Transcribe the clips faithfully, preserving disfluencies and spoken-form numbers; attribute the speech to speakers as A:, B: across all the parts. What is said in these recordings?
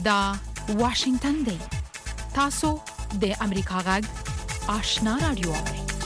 A: دا واشنگتن دی. تاسو د امریکا غږ آشنا رادیو.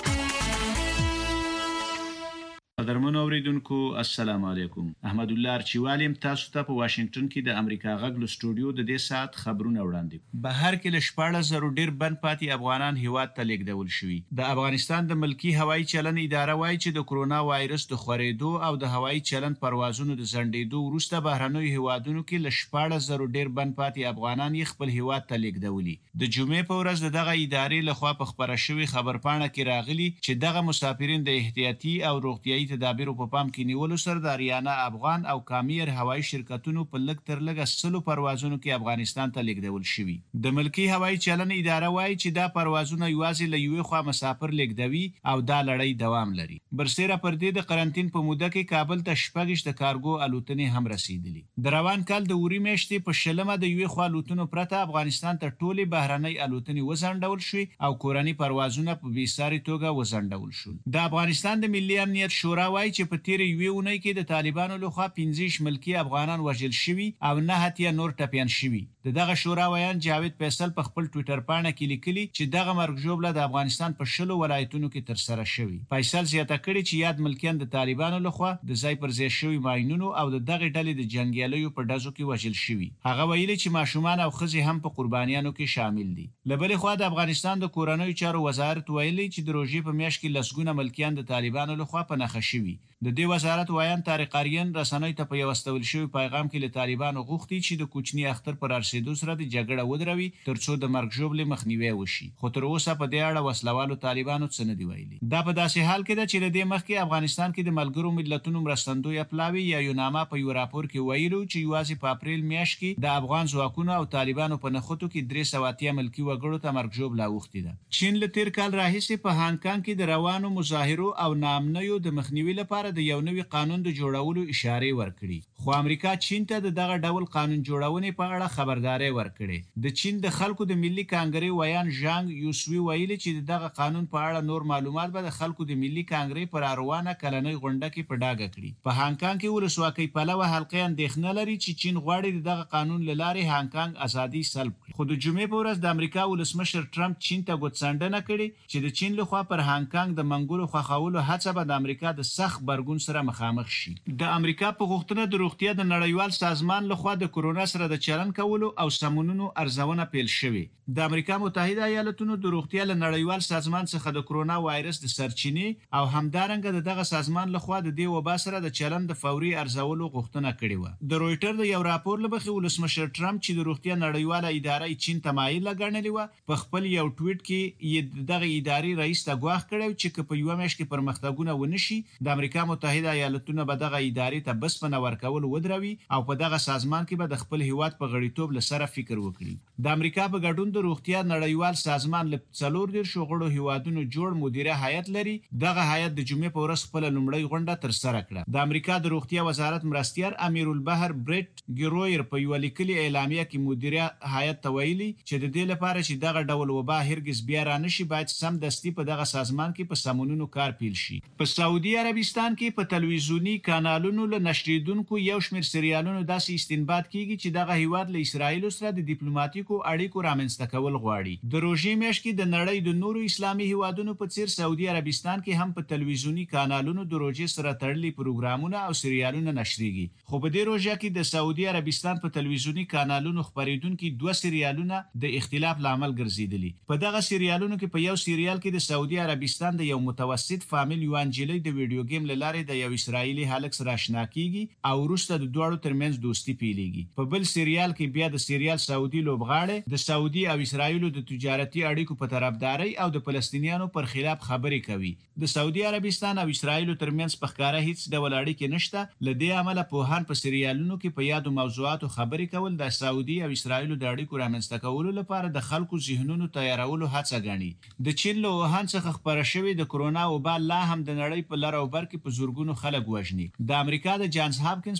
B: قدرمنو اوریدونکو السلام علیکم. احمد الله ارچیوالیم تاسو ته په واشنگټن کې د امریکا غږ له سټوډیو د دې سات خبرونه وړاندې کوم. بهر کې ل شپږ زره ډیر بند پاتې افغانان هیواد ته لیږدول شوي. د افغانستان د ملکی هوایي چلن اداره وایي چې د کرونا وایرس د خورېدو او د هوایي چلن پروازونو د ځنډېدو وروسته بهرنیو هیوادونو کې ل شپږ زره ډیر بند پاتې افغانان یې خپل هیواد ته لیږدولي. د جمعې په ورځ دغه ادارې لخوا په خبره شوی خبرپاڼه کې راغلي چې دغه مسافرین د احتیاطي او روغتيایي تدابیرو په پام کې نیولو سره د اریانا افغان او کامیر هوایي شرکتونو په لږ تر لږه سلو پروازونو کې افغانستان ته لیږدول شوي. د ملکی هوایي چلن اداره وایي چې دا پروازونه یوازې له یوې خوا مسافر لیږدوي او دا لړۍ دوام لري. برسېره پر دې د قرنټین په موده کې کابل ته شپږ د کارګو الوتنې هم رسیدلي. د روان کال د اوري میاشتې په شلمه د یوې خوا الوتنو پرته افغانستان ته ټولې بهرنۍ الوتنې وځنډول شوې او کورني پروازونه په بېساري توګه وځنډول شول. د افغانستان د ملي امنیت شورا وایي چې په تیر یوې اونۍ کې د طالبانو لخوا پنځه ملکی افغانان وژل شوي او نه هتیا نور ټپیان شوي. د دغه شورا ویان جاوید فیصل په خپل ټوئیټر پاڼه کې لیکلي چې دغه مرګ ژوبله د افغانستان په شلو ولایتونو کې تر سره شوی. فیصل زیاته کړي چې یاد ملکیان د طالبانو لخوا د ځای پر ځای شوي ماینونو او د دغه ډلې د جنگیالیو په ډزو کې وژل شوي. هغه ویلي چې ماشومان او ښځې هم په قربانیانو کې شامل دي. له بلې خوا د افغانستان د کورنیو چارو وزارت ویلي چې د روژې په میاشت کې لسګونه ملکیان د طالبانو لخوا په نښه شوي. د دې وزارت وایان طارق آریان رسنۍ ته په یو استول شوی پیغام کې له طالبانو غوښتي چې د کوچني اختر پر رسیدو سره د جګړه ودروي ترڅو د مرګ ژوبلې مخنیوي وشي. خو تر اوسه په دې اړه وسلوالو طالبانو څه نه دی ویلي. دا په داسې حال کې ده چې د دې مخکې افغانستان کې د ملګرو ملتونو مرستندوی پلاوی یا یوناما په یو راپور کې ویلو چې یوازې په اپریل میاشت کې د افغان ځواکونو او طالبانو په نښتو کې درې سوه اتیا ملکي وګړو ته مرګ ژوبله اوښتې ده. چین له تیر کال راهیسې په هانګ کانګ کې د روانو مظاهرو او ناامنیو د مخنیوي لپاره د یو نوي قانون د جوړولو اشاره ورکړي. خو امریکا چین ته د دغه ډول قانون جوړونې په اړه خبرداري ورکړي. د چین د خلکو د ملي کانګرې ویان ژانګ یوسوي ویلي چې دغه قانون په اړه نور معلومات به د خلکو د ملي کانګرې پر روانه کلنۍ غونډه کې په ډاګه کړي. په هانګ کانګ کې ولسواکۍ پلوه حلقې اندېښنه لري چې چین غواړي دغه قانون له لارې هانګ کانګ ازادي سلب کړي. خو د جمعې په ورځ د امریکا ولسمشر ټرمپ چین ته ګوتڅنډنه کړې چې د چین لخوا پر هانګ کانګ د منګولو خوښولو هڅه به د امریکا د سخت غبرګون سره مخامخ شي. د امریکا په غوښتنه د روغتیا د نړیوال سازمان لخوا د کرونا سره د چلن کولو او سمونونو ارزونه پیل شوې. د امریکا متحده ایالاتونو د روغتیا له نړیوال سازمان څخه د کرونا وایرس د سرچینې او همدارنګه د دغه سازمان لخوا د دې وبا سره د چلن د فوري ارزولو غوښتنه کړې و. د رويټر د یو راپور له مخې ولسمشر ټرمپ چې د روغتیا نړیواله اداره چین تمایل ګڼلې و په خپل یو ټویټ کې یې دغه ادارې رئیس ته ګواښ کړی چې په یو میاشت کې پرمختګونه ونشي د امریکا متحده ایالاتونو به دغه ادارې ته بسپنه ورکول ودروي او په دغه سازمان کې به د خپل هیواد په غړیتوب لسره فکر وکړي. د امریکا په ګډون د روغتیا نړیوال سازمان له څلور دېرش غړو هیوادونو جوړ مدیره هیئت لري. دغه هیئت د جمعې په ورځ خپل لومړۍ غونډه تر سره کړه. د امریکا د روغتیا وزارت مرستیار امیر البحر بریټ ګیرویر په یو لیکلي اعلامیه کې مدیره هیئت ته ویلي چې د دې لپاره چې دغه ډول وبا هرگز بیا را نشي باید سم دستي په دغه سازمان کې په سمونونو کار پیل شي. په سعودي عربستان کې په تلویزیونی کانالونو له نشریدونکو یو شمېر سریالونو داسې استنباط کیږي چې دغه هیواد له اسرایل سره د ډیپلوماټیکو اړیکو رامنځته کول غواړي. د روژې میاشت کې د نړۍ د نورو اسلامي هیوادونو په څیر سعودي عربستان کې هم په تلویزیونی کانالونو د روژې سره تړلي پروګرامونه او سریالونه نشریږي. خو په دې روژه کې د سعودي عربستان په تلویزیونی کانالونو خبرېدونکي دوه سریالونه د اختلاف لامل ګرځیدلي. په دغه سریالونو کې په یو سریال کې د سعودي عربستان د یو متوسط فامیل یو انجلۍ د ویډیو گیم له لارې د یو اسرایلی هلک سره آشنا کیږي او وروسته د دواړو ترمنځ دوستي پیلېږي. په بل سریال کې بیا د سریال سعودي لوبغاړي د سعودي او اسرایلو د تجارتي اړیکو په طرفداري او د فلسطینیانو پر خلاف خبرې کوي. د سعودي عربستان او اسرایلو ترمنځ په ښکاره هیڅ ډول اړیکې نشته. ل دې عمله پوهان په سریالونو کې په یادو موضوعاتو خبرې کول د سعودي او اسرایلو د اړیکو رامنځته کولو لپاره د خلکو ذهنونو تیارولو هڅه ګڼي. د چین له ووهان څخه خپره شوې د کرونا وبا لا هم د نړۍ په لر او بر کې په زورګونو خلک وژني. د امریکا د جانز هاپکینز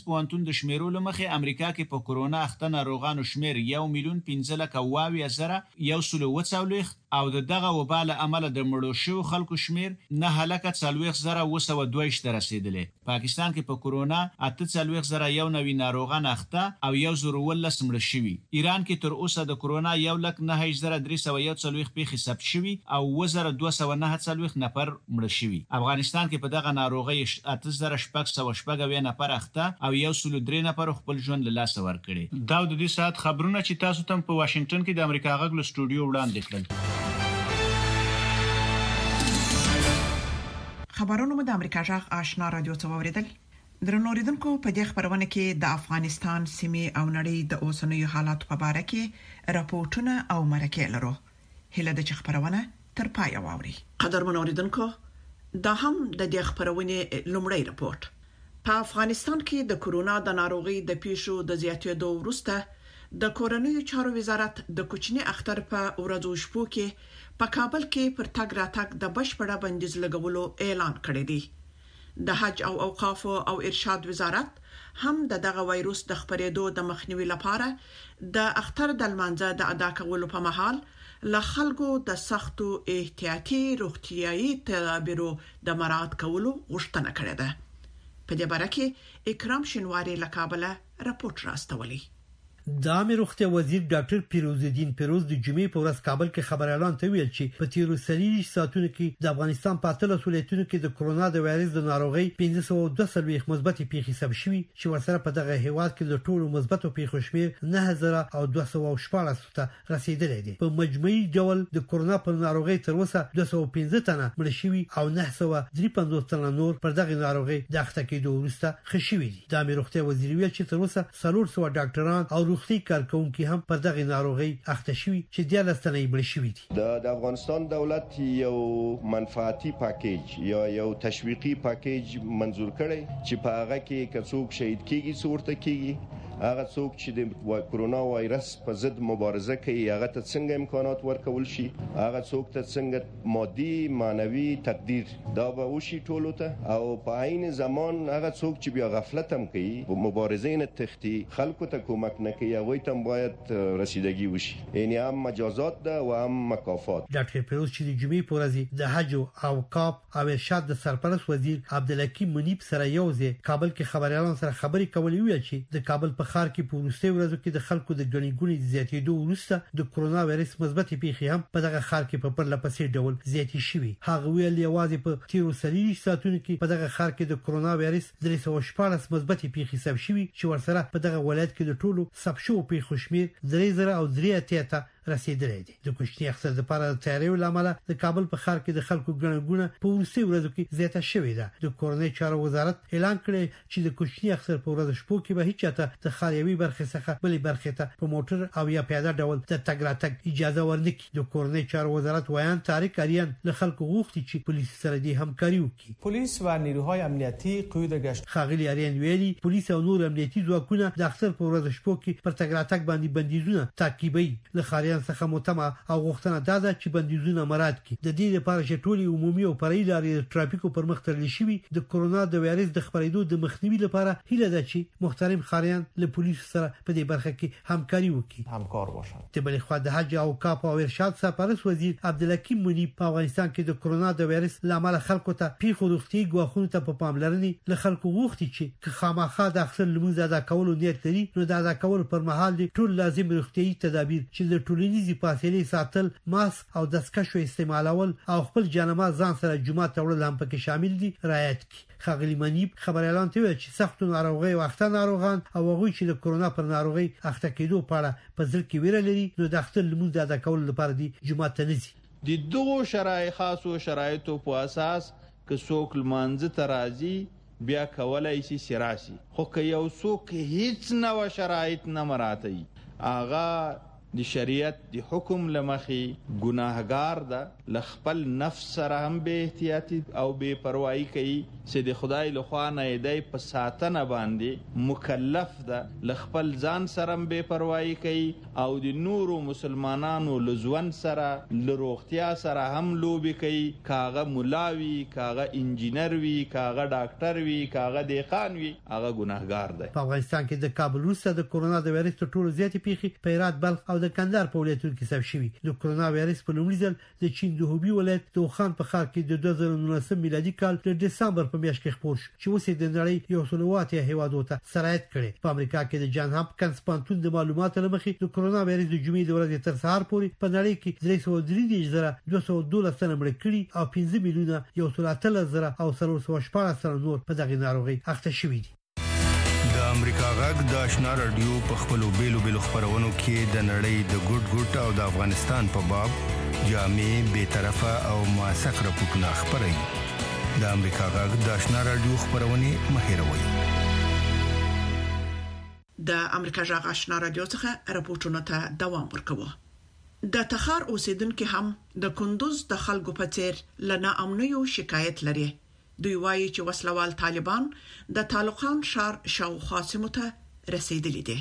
B: پوهنتون د شمیرولو مخې امریکا کې په کورونا اخته ناروغانو شمیر یو میلیون پنځه لکه اووه زره یو سل اووه څلوېښت او د دغه وبا له امله د مړو شوو خلکو شمیر نه لکه څلوېښت زره اووه سوه دوه ویشت ته رسېدلی. پاکستان کې په کورونا اته څلوېښت زره یو نوي ناروغان اخته او یو زر اوولس مړه شوي. ایران کې تر اوسه د کورونا یو لک نهه زره درې سوه یو څلوېښت پیښې ثبت شوي او اووه زره دوه سوه نهه څلوېښت نفر مړه شوي. افغانستان کې په دغه ناروغۍ اته زره شپږ سوه شپږ اویا نفر اخته او یو سل درې نفر خپل ژوند له لاسه ورکړي. دا د دې ساعت خبرونه چې تاسو ته په واشنگټن کې د امریکا غږ له سټوډیو وړاندې کړل.
C: خبرونه مو د امریکا جغ آشنا رادیو څخه اوریدل. درنو اوریدونکو په دې خبرونه کې د افغانستان سیمې او نړۍ د اوسنیو حالاتو په اړه کې راپورټونه او مرکې لرو. هله د خبرونه تر پای واوري. قدرمن اوریدونکو دا هم د دې خبرونه لومړی راپورټ. په افغانستان کې د کورونا د ناروغي د پیښو د زیاتېدو وروسته د کورنیو چارو وزارت د کوچني اختر په ورځو شپو کې په کابل کې پر تګ راتګ د بشپړه بندیز لګولو اعلان کړی دی. د حج او اوقاف او ارشاد وزارت هم د دغه وایروس د خپرېدو د مخنیوي لپاره د اختر د لمانځه د ادا کولو په مهال له خلکو د سختو احتیاطي روغتيایي تدابیرو د مراعات کولو غوښتنه کړې ده. په دې باره کې اکرام شینواری له کابل راپورټ راستولی.
D: د عامه روغتیا وزیر ډاکټر پیروز الدین پیروز د جمعې په ورځ کابل کې خبر اعلان ته ویل چې په تیرو څلوېښتو ساعتونو کې د افغانستان په اتلس ولایتونو کې د کورونا د وایرس د ناروغۍ پنځه سوه دوه څلوېښت مثبت پیښې ثبت شوي چې ورسره په دغه هیواد کې د ټولو مثبتو پیښو شمېر نه زره او دوه سوه شپږ ته رسیدلی دی. په مجموعي ډول د کورونا په ناروغۍ تر اوسه دوه سوه پنځه تنه مړه شوي او نه سوه درې پنځوس تنه نور پر دغه ناروغۍ د اخته کېدو وروسته ښه شوي دي. د عامه روغتیا وزیر ویل چې تر اوسه څلور سوه ډاکټران او روغتي کارکونکي هم پر دغه ناروغي اخته شوي چې د لستنې بل شوي دي.
E: د افغانستان دولت یو منفعتي پاکیج یا یو تشویقي پاکیج منزور کړی چې په هغه کې کڅوک شهید کیږي صورت کیږي هغه څوک چې د کورونا وایرس په ضد مبارزه کوي هغه ته څنګه امکانات ورکول شي هغه څوک ته څنګه مادي مانوي تقدیر دا به وشي ټولو ته او په عین زمان هغه څوک چې بیا غفلت هم کوي مبارزه نه تختی خلکو ته کومک نه کوي هغه ته باید رسیدگی وشي یعنی هم مجازات ده او هم مکافات.
D: ډاکټر پیروز چې د جمعې په ورځ د حج او اوقاف او ارشاد د سرپرست وزیر عبدالحکیم منیب سره یوځای کابل کې خبريالانو سره خبرې کولې ویل چې د کابل په خار کې په وروستي ورځو کې د خلکو د ګڼې ګوڼې زیاتېدو وروسته د کورونا وایرس مثبت پیښې هم په دغه خار کې په پرله پسې ډول زیاتې شوي. هغه ویل یوازې په تیرو څلوېښتو ساعتونو کې په دغه خار کې د کورونا وایرس درې سوه شپاړس مثبت پیښې ثبت شوي چې ورسره په دغه ولایت کې د ټولو ثبت شوو پیښو شمېر درې زره او درې اتیا ته رسیدلی دی. د کوچني اختر لپاره د تیاریو لامل د کابل په ښار کې د خلکو ګڼه ګوڼه په وروستي ورځو کې زیاته شوې ده. د کورنۍ چارو وزارت اعلان کړی چې د کوچني اختر په ورځ شپو کې به هیڅ چاته د ښار یوې برخې څخه بلې برخې ته په موټر او یا پیاده ډول د تګ راتګ اجازه ورنکړي. د کورنۍ چارو وزارت ویان طارق اریان له خلکو غوښتي چې پولیس سره دې همکاري وکړي.
F: پولیس و نیروهای امنیتی قیود گشت.
D: خاغلی اریان ویلي پولیس او نور امنیتي ځواکونه د اختر په ورځ شپو کې پر تګ راتګ باندې بندیزونه تعقیبوي. له ښاریان څخه متمه او غوښتنه دا ده چې بندیزونه مراعات کړي. د دې لپاره چې ټولي عمومي او فرعي لارې د ټرافیکو پر مخ تړل شي د کورونا د وایرس د خپرېدو د مخنیوي لپاره هیله ده چې محترم ښاریان له پولیسو سره په دې برخه کې همکاري وکړي.
F: همکار باشند.
D: د بلې خوا د حج او اوقاف او ارشاد سرپرست وزیر عبدالحکیم منیب په افغانستان کې د کورونا د وایرس لامل خلکو ته پیښو روغتي ګواښونو ته په پاملرنې له خلکو غوښتي چې که خامخا د اختر لمونځ ادا کولو نیت لري نو د ادا کولو پر مهال د ټول لازم روغتيایي تدابیر چې د ټولنیزې فاصلې ساتل ماسک او دستکشو استعمالول او خپل جانماز ځان سره جمعه ته وړل هم پکې شامل دي رعایت کړي. خاغلی منیب خبر اعلان ته ویل چې سخت ناروغي او اخته ناروغان او هغوی چې د کورونا پر ناروغي اخته کېدو په اړه په ځل کې ویره لري نو د اختر لمونځ ادا کول لپاره دي جمعه ته نزي.
G: د دوه شرایط خاصو شرایطو په اساس که څوک لمانځه ته راځي بیا کولای شي سراسي خو که یو څوک هیڅ نو شرایط نه مراعاتي هغه د شریعت د حکم لمخي ګناهګار ده لخپل نفس سره هم به احتیاطي او به پروايي کوي چې د خدای له خوا نه دی په ساتنه باندې مکلف ده لخپل ځان سره هم به پروايي کوي او د نورو مسلمانانو لزون سره لروغتیا سره هم لوبي کوي کاغه ملاوي کاغه انجینر وي کاغه ډاکټر وي کاغه دیقان وي هغه ګناهګار دی.
D: په افغانستان کې د کابل روسته د کورونا د وایرس تر ټولو زیاتې پیښې په هرات بلخ او د کندهار په ولایتونو کې ثبت شوي. د کورونا وایرس په لومړي ځل د چین د هوبي ولایت د وخان په ښار کې د دوه زره نولسم میلادي کال د دسمبر په میاشت کې خپور شو چې اوس د نړۍ یو سل او اته هیوادو ته سرایت کړي. په امریکا کې د جان هاپکینز پوهنتون د معلوماتو لمخې د کورونا وایرس د جمعې د ورځې تر سهار پورې په نړۍ کې درې سوه درې دېرش زره دوه سوه دولس تنه مړه کړي او پنځه میلیونه یو سل اتلس زره او څلور سوه شپاړس تنه نور په دغه ناروغي اخته شوي دي.
H: د امریکا غږ د آشنا رادیو په خپلو بیلو بیلو خبرونو کې د نړۍ د ګډ ګډ او د افغانستان په باب جامع بے طرفه او موثق راپورټونه خبري. د امریکا غږ د آشنا رادیو خبرونه مهیروي.
C: د امریکا غږ آشنا رادیو څخه راپورټونه ته دوام ورکوي. د تخار اوسیدونکو هم د کندوز د خلکو په څیر لنا امنیو شکایت لري. دوی وایي چې وسلوال طالبان د طالقان شهر شاوخوا سیمو ته رسیدلي دي.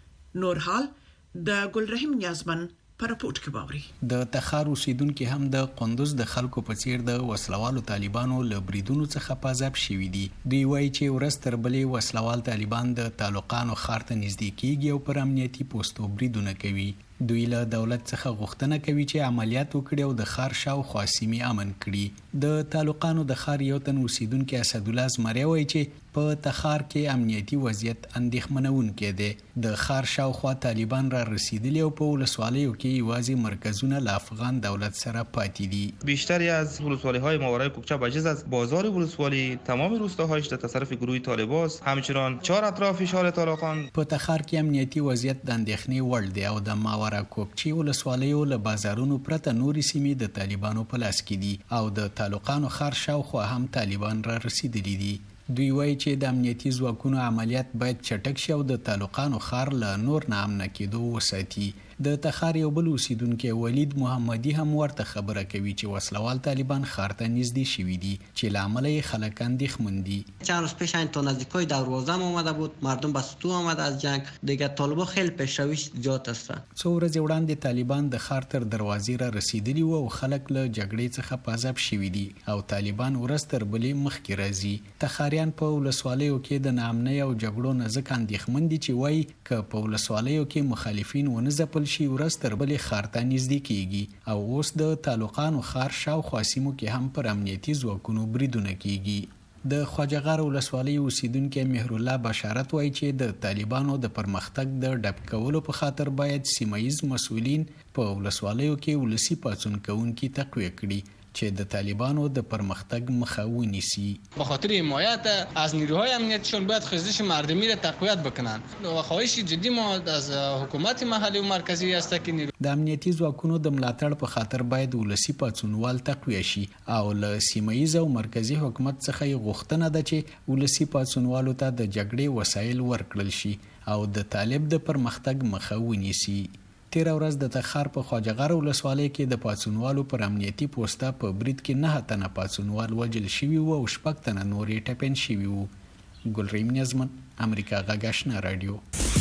C: نور حال د ګلرحیم نیازمن پر راپورټ کې باوري.
I: د تخار اوسیدونکو هم د کندوز د خلکو په څیر د وسلوالو طالبانو له بریدونو څخه پازاب شوي دي. دوی وایي چې ورځ تر بلې وسلوال طالبان د طالقانو ښار ته نږدې کیږي او پر امنیتي پوسټو بریدونه کوي. دوی له دولت څخه غوښتنه کوي چې عملیات وکړي او د ښار شاوخوا سیمې امن کړي. د طالقانو د ښار یو تن اوسیدونکي اسدالله زمری وایي چې په تخار کې امنیتي وضعیت اندېښمنونکی دی. د ښار شاوخوا طالبان را رسیدلي او په ولسوالیو کې یوازې مرکزونه له افغان دولت سره پاتې دي.
J: بیشتری از ولسوالی‌های ماورای کوکچه بجز از بازار ولسوالی تمام روستاهایش در تصرف گروه طالباست. همچنان چهار اطراف شهر طالقان.
I: په تخار کې امنیتي وضعیت د اندېښنې وړ دی او د ماورا کوکچې ولسوالیو له بازارونو پرته نورې سیمې د طالبانو په لاس کې دي او د طالقانو ښار شاوخوا هم طالبان را رسیدلي دي. دوی وایي چې د امنیتي ځواکونو عملیات باید چټک شي او د طالقانو ښار له نور نه امن کېدو وساتي. د تخار یو بل اوسیدونکي ولید محمدی هم ورته خبره کوي چې وسلوال طالبان ښار ته نږدې شوي دي چې له امله یې خلک اندېښمن دي.
K: چند روز پیش این تا نزدیکای دروازه هم آمده بود، مردم به سطوح آمده از جنگ. دیگه طالبان خیلی پیشرویش زیاد است.
I: څو ورځې وړاندې طالبان د ښار تر دروازې را رسیدلي وو او خلک له جګړې څخه په عذاب شوي دي او طالبان ورځ تر بلې مخکې راځي. تخاریان په ولسوالیو کې د ناامنۍ او جګړو نه ځکه اندېښمن دي چې وایي که په ولسوالیو کې مخالفین ونه ځپل شي ورځ تر بلې ښار ته نږدې کیږي او اوس د طالقانو ښار شاوخوا سیمو کې هم پر امنیتي ځواکونو بریدونه کیږي. د خواجه غار ولسوالۍ اوسیدونکي مهرالله بشارت وایي چې د طالبانو د پرمختګ د ډب کولو په خاطر باید سیمه ییز مسؤلین په ولسوالیو کې ولسی پاڅون کوونکي تقویه کړي چې د طالبانو د پرمختګ مخه ونیسي.
L: به خاطر حمایت از نیروهای امنیتیشون باید خیزش مردمی را تقویت بکنن و خواهش جدی ما از حکومت محلی و مرکزی است که نیرو...
I: د امنیتي ځواکونو د ملاتړ په خاطر باید ولسی پاڅونوال تقویه شي او له سیمه ییز او مرکزی حکومت څخه یې غوښتنه ده چې ولسی پاڅونوالو ته د جګړې وسایل ورکړل شي او د طالب د پرمختګ مخه ونیسي. تیر ورځ د تخار په خواجه غار ولسوالۍ کې د پاڅونوالو پر امنیتي پوسټه په برید کې نه تنه پاڅونوال وژل شوي وو او شپږ تنه نورې ټپین شوي وو. ګلرحیم نیازمن، امریکا غږ آشنا رادیو.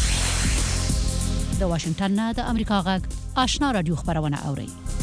A: د واشنگټن نه د امریکا غږ آشنا رادیو خبرونه اوري.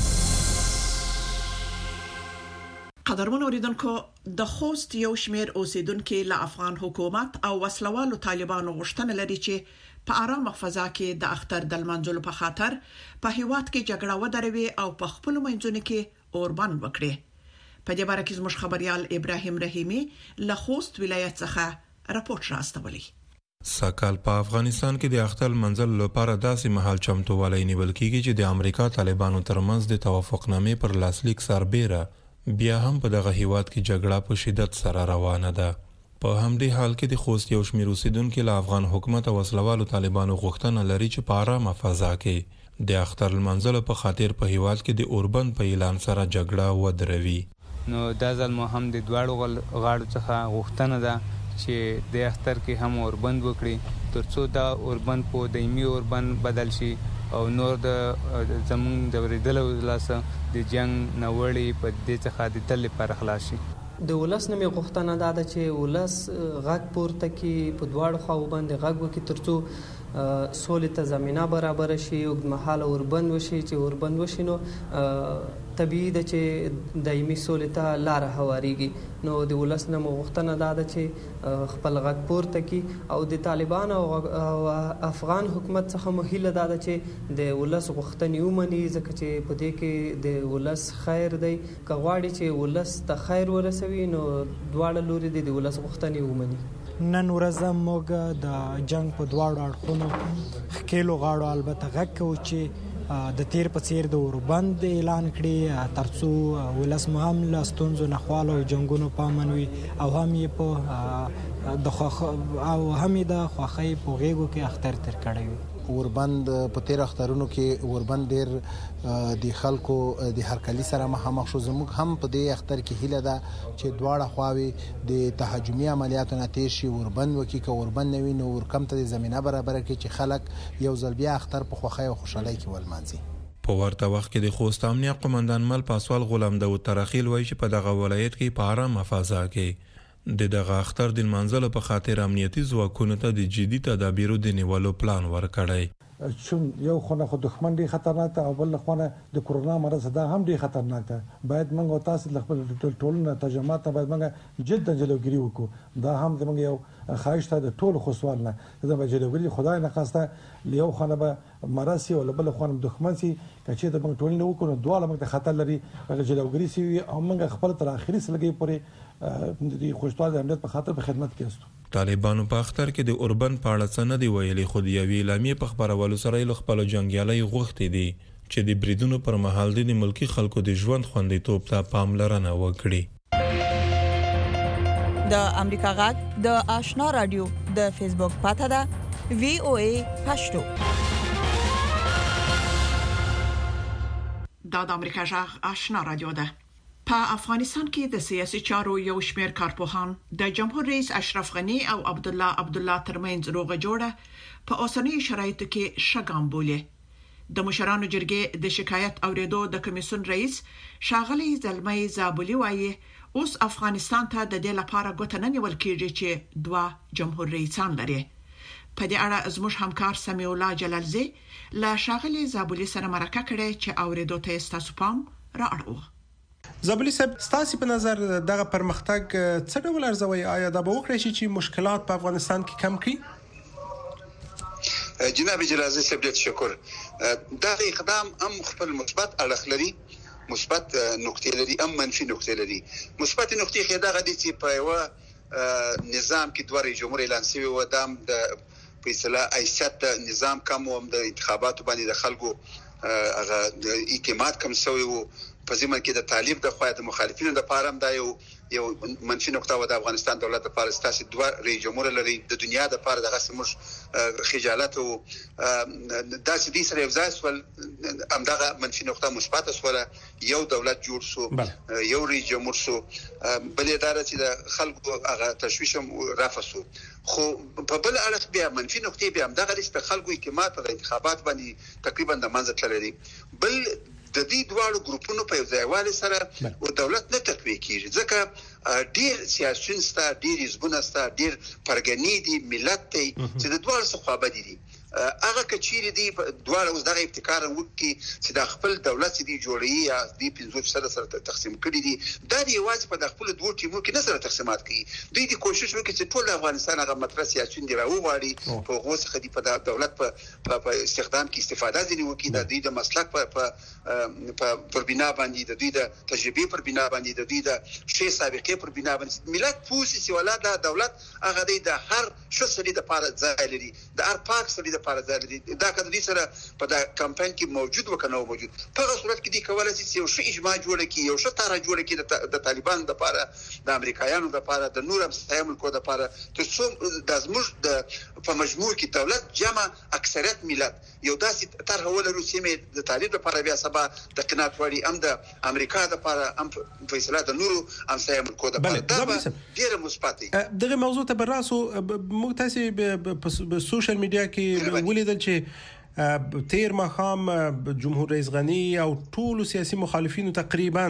C: قدرمن اوریدونکو، د خوست یو شمیر اوسیدونکو له افغان حکومت او وسلوالو طالبانو غوښتنه لري چې په آرام فضا کې د اختر د لمانځلو په خاطر په هیواد کې جګړه ودروي او په خپل منځونو کې اوربان وکړي. په دې باره کې زموږ خبريال ابراهيم رحیمي له خوست ولایت څخه راپورټ راستولی.
M: سکهال په افغانستان کې د اختر منځل لپاره داسې مهال چمتووالی نیول کیږي چې د امریکا طالبانو ترمنځ د توافقنامې پر لاسلیک سربېره بیا هم په دغه هیواد کې جګړه په شدت سره روانه ده. په همدې حال کې د خوست یو شمېر اوسیدونکي له افغان حکومت او وسلوالو طالبانو غوښتنه لري چې په آرامه فضا کې د اختر لمانځلو په خاطر په هیواد کې د اوربند په اعلان سره جګړه ودروي.
N: نو دا ځل مو هم د دواړو غاړو څخه غوښتنه ده چې د اختر کې هم اوربند وکړي ترڅو دا اوربند په دایمي اوربند بدل شي او نور د زمونږ د ورېدلو لاسه د جنگ نوړی په دې څخه د تل لپاره خلاص شي.
O: د ولس نه مې غوښتنه دا ده چې ولس غږ پورته کړي، په دواړو خواو باندې غږ وکړي ترڅو سولې ته زمینه برابر شي، اوږدمهاله اوربند وشي. چې اوربند وشي نو طبیعي ده چې دایمي سولې ته لاره هواریږي. نو د ولس نه مو غوښتنه دا ده چې خپل غږ پورته کړي او د طالبان او افغان حکومت څخه مو هیله دا ده چې د ولس غوښتنې ومني، ځکه چې په دې کې د ولس خیر دی. که غواړي چې ولس ته خیر ورسوي نو دواړه لوري د ولس غوښتنې ومني.
P: نن ورځ موږ د جنگ په دواړو اړخونو ښکېلو غاړو البته غږ کوو چې د تیر په څیر د اوربند اعلان کړي ترڅو ولس مو هم له ستونزو نه خواله او جنګونو په امن وي او هم یې په د او هم یې د خوښۍ په غېږو کې اختر تیر کړی وي.
Q: اوربند په تیر اخترونو کې اوربند ډیر د خلکو د هرکلي سره مخامخ شو. زموږ هم په دې اختر کې هیله ده چې دواړه خواوې د تهاجمي عملیاتو نه تیر شي، اوربند وکړي. که اوربند نه وي نو ورکم ته د زمینه برابره کړي چې خلک یو ځل بیا اختر په خوښۍ او خوشحالۍ کې ولمانځي.
M: په ورته وخت کې د خوست امنیه قومندان مل پاسوال غلام داود ترخیل وایي چې په دغه ولایت کې په آرامه فضا کې د دغه اختر د منځلو په خاطر امنیتي ځواکونو ته د جدي تدابیرو د نیولو پلان ورکړی.
R: چون یو خونه خو دښمن ډیر خطرناک ده او بل خونه د کورونا مرض دا هم ډیر خطرناک ده. باید موږ تاسو د خپل ټولنه تجمعات باید موږ جدا جلوګیری وکړو. دا هم زموږ یو خواهش ده د ټولو خصوصال نه زموږ جلوګیری خدای نه خواسته لیو خونه به مرض او بل خونه دښمن سي چې د موږ ټولنه وکړو دواله موږ خطر لري جلوګیری سي او موږ خپل تر اخري سلګي پورې د خوشحال د امنیت په خاطر په خدمت کې استو.
M: طالبانو په اختر کې د اوربند په اړه څه نه دی ویلي، خو د یوې اعلامیې په خپرولو سره یې له خپلو جنګیالۍ غوښتي دي چې د بریدونو پر مهال د ملکي خلکو د ژوند خوندیتوب ته پاملرنه وکړي.
S: د امریکا غږ د آشنا رادیو د فیسبوک پاته ده وی او ای پښتو.
C: دا د امریکا غږ آشنا رادیو ده. په افغانستان کې د سیاسي چارو یو شمېر کارپوهان د جمهور رئیس اشرف غنی او عبد الله عبد الله ترمنځ روغه جوړه په اوسنۍ شرایطو کې شګام بولي. د مشرانو جرګې د شکایت اوریدو د کمیسیون رئیس شاغلی زلمي زابلی وایي اوس افغانستان ته د دې لپاره غوښتنه نه نیول کېږي چې دوا جمهور رئیسان لري. په دې اړه زموږ همکار سمیع الله جلالزی لا شاغلی زابلی سره مرکه کړې چې اوریدو ته تاسو پام را اړوي.
T: زابلی صاحب ستاسو په نظر دغه پرمختګ څه ډول ارزوي؟ آیا دا به وکړي چې مشکلات په افغانستان کې کم کړي؟
U: جناب جلالزی صاحب ډېر شکر. دا اقدام هم خپل مثبت اړخ لري، مثبت نقطې لري، هم منفي نقطې لري. مثبت نقطې خې دا غدي چې په یو نظام کې دوه جمهور اعلان شوی و، دام د فیصله ایسات نظام کم و، د انتخاباتو باندې د خلکو هغه اعتماد کم شوی و. په ځمکه کې د طالب د خوا د مخالفینو د پاره دا یو یو منفي نقطه و. د افغانستان دولت د پاره ستاسو دوه رئیس جمهور لري، د دنیا د پاره دغه سمش خجالت او داسې دي سره یو ځای سول همدغه منفي نقطه مثبت سول. یو دولت جوړ شو، یو رئیس جمهور شو، بل اداره چې د خلکو هغه تشویش رافسو. خو په بل اړه بیا منفي نقطې بیا همدغه د خلکو اعتماد په انتخابات باندې تقریبا د منځ تللی. بل د دې دواړو ګروپونو په ځایوالي سره او دولت نه تقویه کیږي، ځکه ډیر سیاسيون ستا ډیر حزبونه ستا ډیر پرګنی دي ملت ته چې د دواړو څخه خبرې دي. هغه کچيري دي دواړه اوس دغه ابتکار وکړي چې د خپل دولت دي جوړي یا د پنځه سره سره تقسیم کړي دي. دا دی واځ په خپل دوه ټیمو کې نه سره تقسیمات کوي. دوی دې کوشش وکړي چې ټول افغانستان هغه مطرح سیاسيون دی راوغواړي په غوسه خدي په دولت په په استخدام کې استفاده ځنی وکړي. د دې د مسلک په په پر بنا باندې د دې د تجربه پر بنا باندې د دې د شی سابقه پر بنا باندې ملت پوسی چې ولا د دولت هغه دی د هر شو سړي د پاره ځای لري، د هر پاک سړي د پاره ځای لري. دا کله دې سره په دا کمپاین کې موجود وکنه موجود په صورت کې دی کولای شي یو شی اجماع جوړ کړي، یو شی تاره جوړ کړي د طالبان د پاره، د امریکایانو د پاره، د نور هم ملکو د پاره، ته څوم د زموږ د په مجموع کې دولت جمع اکثریت ملت یو داسې طرح ولرو چې د طالب لپاره بیا سبا د قناعت وړي هم د امریکا لپاره هم فیصله د نورو هم ملکو د پاره. دا ډیره مثبت دی.
T: دغه موضوع ته براسو موږ تاسو په سوشل میډیا کې ولیدل چې تیر مخام جمهور رئیس غنی او ټول سیاسي مخالفینو تقریبا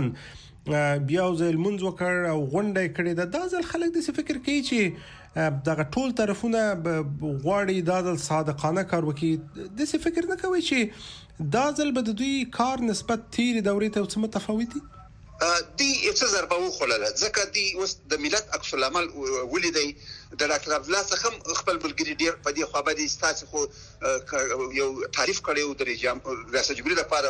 T: بیا ځل منځ وکړ او غونډه کړې ده. دا ځل خلک د فکر کوي چې دغه ټول طرفونه غواړي دا د صادقانه کار وکړي. د څه فکر نه کوي چې دا ځل به د دوی کار نسبت تیر دورې ته څه متفاوت دي؟
U: دی څه ضربه وخوړله ځکه دی اوس د ملت عکس العمل ولیدي. د ډاکټر عبد الله څخه خپل بلګری ډیر په دې خو باندې ستاسو خو یو تعریف کړو د ریاست جمهوریت لپاره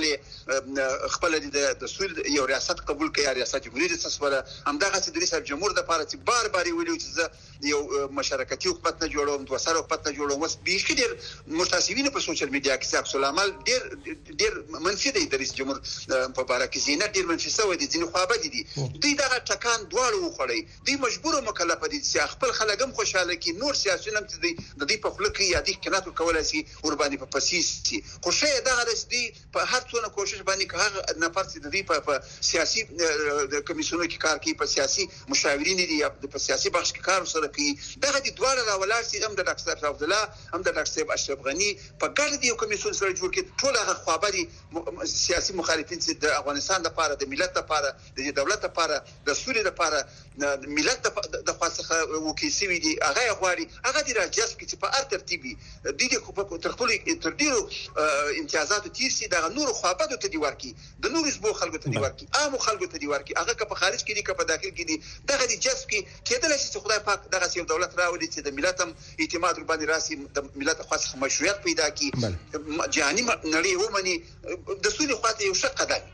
U: وسراله خپل د سول یو ریاست قبول کړي ریاست جمهوریت سره همدغه د رئیس جمهور لپاره چې بار بار ویلو چې یو مشارکتي حکومت نه جوړوم دوه سره حکومت نه جوړوم. وس به ډیر متاسفین په سوشل میډیا کې عکس العمل ډیر ډیر منفي دی د رئیس جمهور په اړه کې زینه ډیر منفي سوي دي ځینې خو به دي دوی دغه ټکان دواړو وخړی. دوی مجبور او مکلف دي چې خپل خلک هم خوشاله کی نور سیاسيون هم دي د دې په خپل کې یادي کنات کولای شي ور باندې په پسیسي خو شی دغه رسدي په هر څونه کوشش باندې هغه نفر چې د دې په سیاسي د کمیسیونو کې کار کوي په سیاسي مشاورین دي په سیاسي بخش کې کار سره کوي. دغه د دواړو راولار سي هم د ډاکټر عبد الله هم د ډاکټر اشرف غنی په ګډ دی کمیسیون سره جوړ کړي. ټول هغه خوابري سیاسي مخالفین چې د افغانستان لپاره د ملت لپاره د دولت لپاره د سوري لپاره د ملت د خاصه وکیسي وي دي هغه غواړي هغه د راجس کې په ار ترتیبي د دې په تر خپل تر ډیرو امتیازات تیرسي د نور خوابدو ته دی ورکی د نور زبو خلکو ته دی ورکی عام خلکو ته دی ورکی هغه که په خارج کې دي که په داخل کې دي دغه د جس کې کېدل شي چې خدای پاک دغه یو دولت راوړي چې د ملت هم اعتماد باندې راسي د ملت خاصه مشروعیت پیدا کړي جهاني نړۍ ومني د سولې خاطر یو شق ده.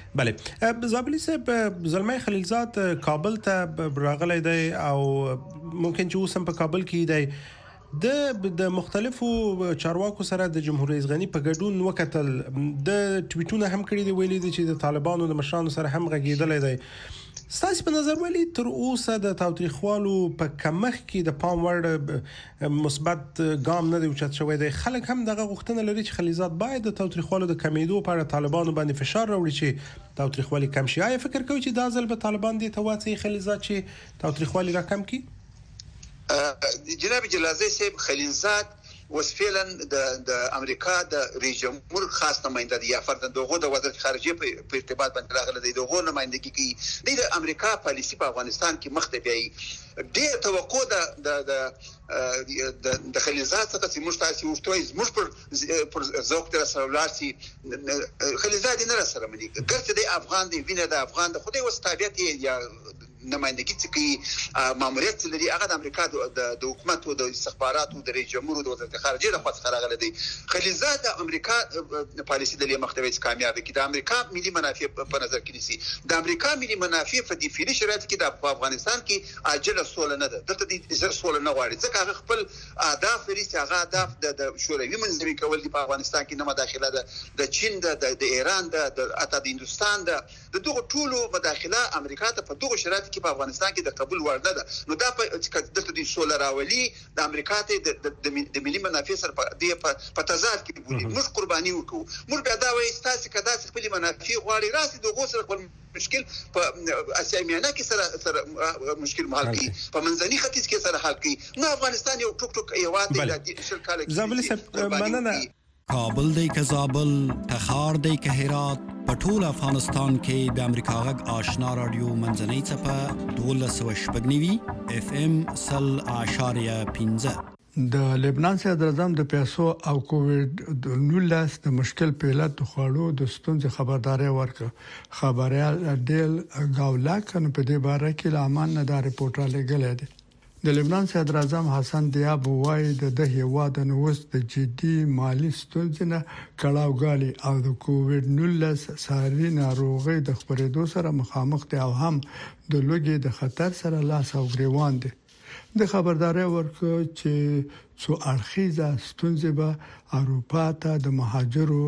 T: بله زابلی صاحب زلمه خلیلزاد کابل ته راغلی دی او ممکن چې اوس هم په کابل کې دی د د مختلفو چارواکو سره د جمهور رئیس غنی په ګډون وکتل د ټویټونه هم کړی دی ویلي دي چې د طالبانو د مشرانو سره هم غږیدل دی. ستاسو په نظر ویلي تر اوسه د تاوتریخوالو په کمخ کې د پام وړ مثبت ګام نه دی اوچت شوی دی. خلک هم دغه غوښتنه لري چې خلیزات باید د تاوتریخوالو د کمیدو په اړه طالبانو باندې فشار راوړي چې تاوتریخوالي کم شي. آیا فکر کوي چې دا ځل به طالبان دې ته واڅي خلیزات چې تاوتریخوالي را کم کړي؟
U: جناب جلازی صاحب خلیلزاد وس فعلا د د امریکا د رئیس جمهور خاص نماینده دی یا فرد دغه د وزارت خارجه په ارتباط باندې راغله دی دغه نمائندګي کوي د امریکا پالیسی په افغانستان کې مخ ته بیاي ډېر توقع ده د د د خلیزات څخه چې مشتاسي وفتوي زموږ پر پر ذوق تر سره خلیزات نه سره مني ګرځي د افغان دی وینه د افغان د خدای وستابیت یا نمائندګي چې کوي ماموریت لري هغه د امریکا د حکومت او د استخباراتو د رئیس جمهور او د وزارت خارجه د خاص خراغله دي. خلیزات د امریکا پالیسی د مختوي کامیاب کی د امریکا ملي منافع په نظر کې نیسي. د امریکا ملي منافع په دې فعلی شرایط کې د افغانستان کې عاجله سول نه ده دلته د زر سول نه غواړي ځکه هغه خپل اهداف لري چې هغه اهداف د شوروي منځوي کول دي په افغانستان کې نه مداخله ده د چین د د ایران د اته د هندستان د دغه ټولو مداخله امریکا ته په دغه شرایط کې په افغانستان کې د قبول وړ نه ده. نو دا په دلته د سول راولي د امریکا ته د ملي منافع سره په تضاد کې بولي موږ قرباني وکړو موږ بیا دا وایي تاسو کدا خپل منافع غواړي راسي دغه سره خپل مشکل په اسیا میانه کې سره سره مشکل حل کړي په منځني ختیځ کې سره حل کړي. نو افغانستان یو ټوک ټوک یوات دی د شل کال
T: زابل صاحب مننه.
B: کابل دی که زابل تخار دی که هرات په ټول افغانستان کې د امریکا غږ آشنا رادیو منځنۍ چپه دولس سوه شپږ نوي اف ام سل اشاریه پنځه
V: د لبنان صدر اعظم د پیسو او کووډ نولس د مشکل په علت خوړو د ستونزې خبرداري ورکړه. خبريال ډیل گاولاک نو په دې باره کې لامان نه دا ریپورت را لګل دی. د لبنان صدر اعظم حسن دیاب وایي د د هیواد نوښت د جدي مالی ستونزې نه کړهوګالي او د کووډ نولس ساري ناروغي د خبرېدو سره مخامخ دي او هم د لوګي د خطر سره لاس او ګریوان دي. د خبرداري ورکړه چې څو اړخیزه ستونزې به اروپا ته د مهاجرو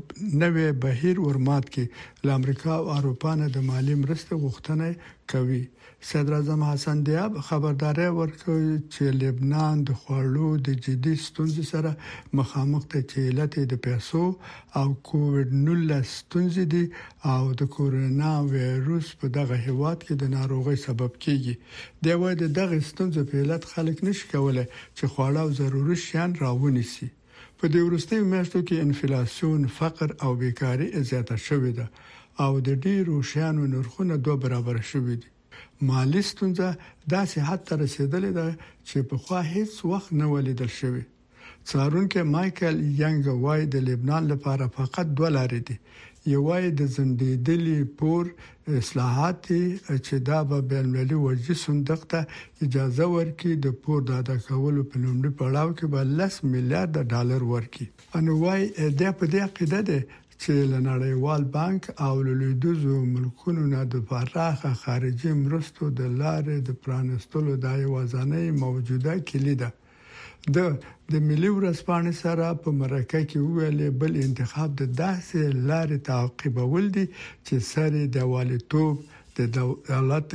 V: نوې بهیر ورمات کې ل امریکا او اروپا نه د مالی مرسته غوښتنه کوي. صدر اعظم حسن دیاب خبرداري ورکړه چې لبنان د خوړو د جدي ستونزې سره مخامخ ته چې علت د پیسو او کووډ نولس ستونزې دي او د کورونا وایروس په دغه هیواد کې د ناروغي سبب کیږي. د وای د دغه ستونزې په علت خلک نشي کولای چې خواړه او ضروري شیان راونیسي. په دې وروستیو میاشتو کې انفلیسیون، فقر او بیکاری زیاته شوې ده او د ډیرو شیانو نرخونه دوه برابر شوې دي. مالي ستونزه داسې حد ته رسیدلې ده چې په خوا هیڅ وخت نه ولیدل شوی. څارونکو مايکل ینګ وای د لبنان لپاره فقط دوه لارې دي. یو وای د زندېدلي پور اصلاحات چې دا به بین‌المللي وجې صندوق ته اجازه ورکړي د پور د ادا کولو په لومړي پړاو کې به لس میلیارډ ډالر ورکړي. انو وای د په دې عقیده ده چې لنړیوال بانک او لویدوزو ملکونو نه د پراخه خارجي مرستو د لارې د پرانستلو د یوازانه موجوده کلی ده. د د ملي ورځپاڼې سره په مرکه کې ویل بل انتخاب د داسې لارې تعقیبول دي چې سره د والدتوب د دولت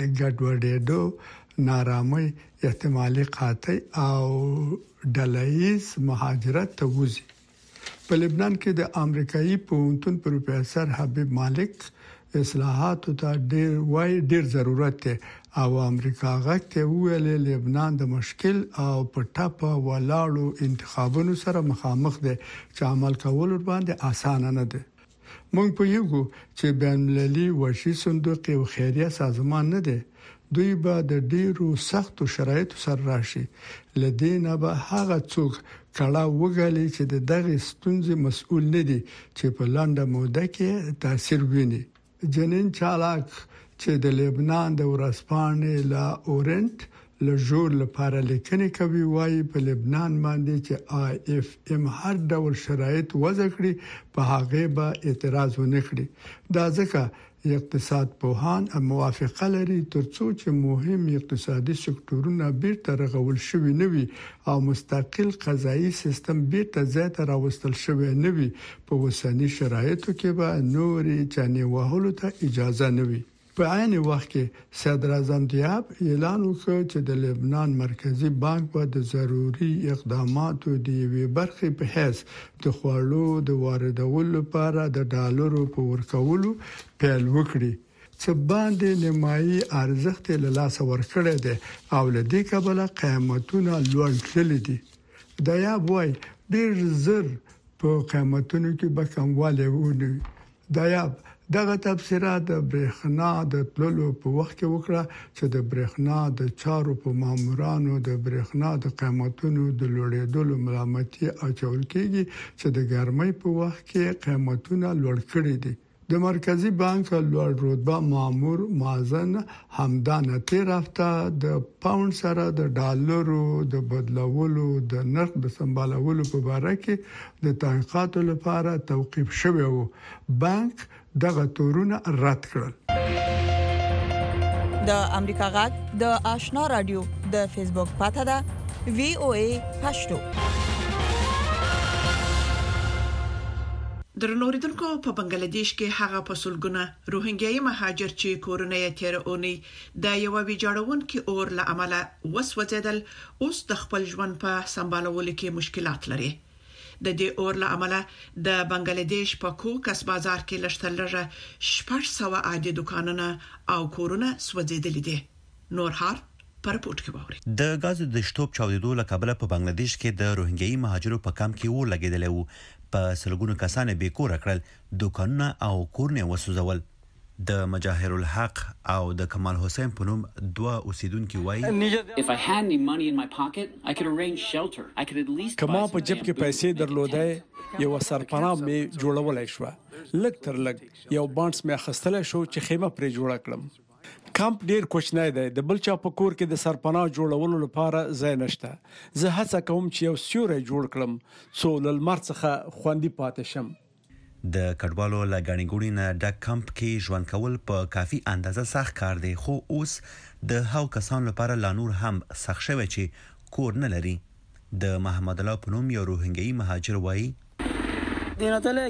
V: ګډوډېدو، نارامۍ، احتمالي قحطۍ او ډله‌ییز مهاجرت ته وځي. په لبنان کې د امریکایي پوهنتون پروفیسور حبیب مالک اصلاحاتو ته ډیر وای ډیر ضرورت دی او امریکا غږ ویل لبنان د مشکل او پټاپه ولاړو انتخابونو سره مخامخ دی چې عمل کول باندې اسانه نه دی. موږ په یو چې بین‌المللي وشي صندوق او خیریه سازمان نه دی. دوی به د ډیرو سختو شرایطو سره راشي. لدینه به هغه څوک کړه وګالي چې د دغه ستونزې مسؤل نه دي چې په لنډه موده کې تاثیر ویني. جنین چالاک چې د لبنان د ورځپاڼې لا اورنت له جوړ لپاره لیکنې کوي وایي په لبنان باندې چې آی اف ام هر ډول شرایط وضع کړي په هغه به اعتراض ونه کړي. دا ځکه اقتصاد پوهان موافقه لري ترڅو چې مهم اقتصادي سکتورونه بیرته رغول شوي نه وي او مستقل قضایي سیستم بیرته ځای ته راوستل شوی نه وي. په اوسنی شرایطو کې به نورې چانې وهلو ته اجازه نه وي. په عین وخت کې صدر اعظم دیاب اعلان وکړ چې د لبنان مرکزی بانک به د ضروري اقداماتو د یوې برخې په حیث د خوړو د واردولو لپاره د ډالرو په ورکولو پیل وکړي چې باندې نیمایي ارزښت له لاسه ورکړی دی او لدې کبله قیمتونه لوړ تللي دي. دیاب وای ډیر زر په قیمتونو کې به کموالی ونوي. دیاب دغه تفسیرات د برېښنا د تللو په وخت کې وکړه چې د برېښنا د چارو په مامورانو د برېښنا د قیمتونو د لوړېدلو ملامتي اچول کېږي چې د ګرمۍ په وخت کې قیمتونه لوړ کړي دي. د مرکزی بانک لوړ رتبه مامور مازن همدان تیر هفته د پاوند سره د ډالرو د بدلولو د نرخ د سمبالولو په اړه کې د تحقیقاتو لپاره توقيف شوی وو. بانک دغه تورونه رد کړل.
S: د امریکا غږ د آشنا رادیو د فیسبوک پاته ده وی او ای پښتو.
C: درنوریدونکو په بنگلاديش کې هغه پسولګونه روهینګیایي مهاجر چې کورونه یې تیر اونۍ د یو ویجاړون کې اور له عمله وسوځیدل اوس د خپل ژوند په سمبالولو کې مشکلات لري. د دې اور له عمله د بنگلاديش په کوکس بازار کې لشتلره شپږ سوه عادي دکانونه او کورونه سوځیدل دي. نور هار پر پورت کې ووري.
E: د غاز د شټوب چاودېدو له کبله په بنگلاديش کې د روهینګیایي مهاجرو په کم کې اور لګیدل وو. په سلګونو کسان به کور کړل، دکانونه او کورونه وسوځول. د مجاهر الحق او د کمال حسین په نوم دوه اوسیدونکو وایي
F: کما په جیب کې پیسې درلودای یو سرپناه مې جوړولای شو. لږ تر لږ یو بانډز مې اخیستل شو چې خیمه پرې جوړ کړم. کمپ ډیر کوچنی دی، د بل چا په کور کې د سرپناه جوړولو لپاره ځای نشته. زه هڅه کوم چې یو سیوری جوړ کړم څو له لمر څخه خوندي پاتې شم.
E: د کډوالو له غاڼې ګوڼې نه ډک کمپ کې ژوند کول په کافي اندازه سخت کار دی، خو اوس د هاو کسانو لپاره لا نور هم سخت شوی چې کور نه لري. د محمد الله په نوم یو روهینګیایي مهاجر وایي
F: د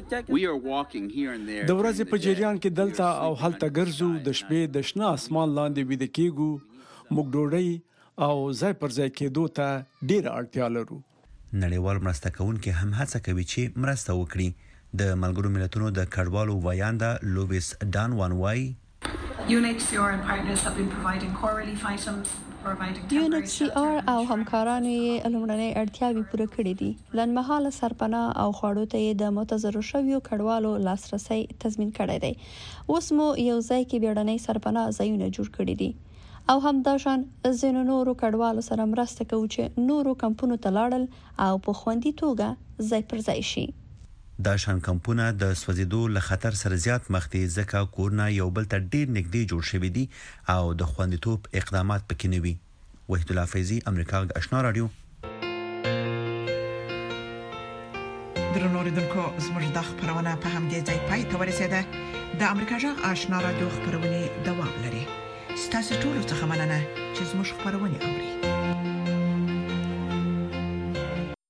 F: ورځې په جریان کې دلته او هلته ګرځو، د شپې د شنه اسمان لاندې ویده کېږو. موږ ډوډۍ او ځای پر ځای کېدو ته ډېره اړتیا لرو.
E: نړیوال مرسته کوونکي هم هڅه کوي چې مرسته وکړي. د ملګرو ملتونو د کډوالو ویانده لویس ډان وان وایي
W: U N H C R and partners have been providing core relief items
D: یو ان ایچ سی آر او همکارانو یې لومړنۍ اړتیاوې پوره کړې دي. لنډمهاله سرپناه او خواړو ته یې د متضرر شویو کډوالو لاسرسي تضمین کړی دی. اوس مو یو ځای کې بیړنۍ سرپناه ځایونه جوړ کړي دي او هم دا شان ځینو نورو کډوالو سره مرسته کوي چې نورو کمپونو ته لاړل او په خوندي توګه ځای پر ځای شي.
E: دا شان کمپونه د سوځیدو له خطر سره زیات مخ دي ځکه کورونه یو بل ته ډیر نږدې جوړ شوي دي او د خوندیتوب اقدامات پکې نه وي. وحید الله فیضی، امریکا د آشنا رادیو.
C: درنو اوریدونکو، زموږ د خبرونه په همدې ځای پای ته ورسیده. د امریکا جغ آشنا رادیو خبرونه دوام لري. ستاسو ټول څه مننه چې زموږ خبرونه اوري.